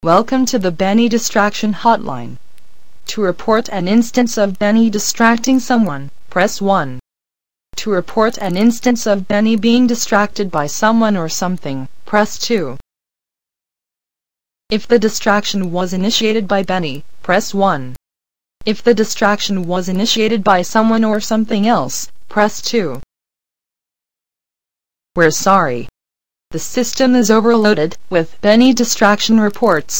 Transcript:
Welcome to the Benny Distraction Hotline. To report an instance of Benny distracting someone, press 1. To report an instance of Benny being distracted by someone or something, press 2. If the distraction was initiated by Benny, press 1. If the distraction was initiated by someone or something else, press 2. We're sorry. The system is overloaded with Benny distraction reports.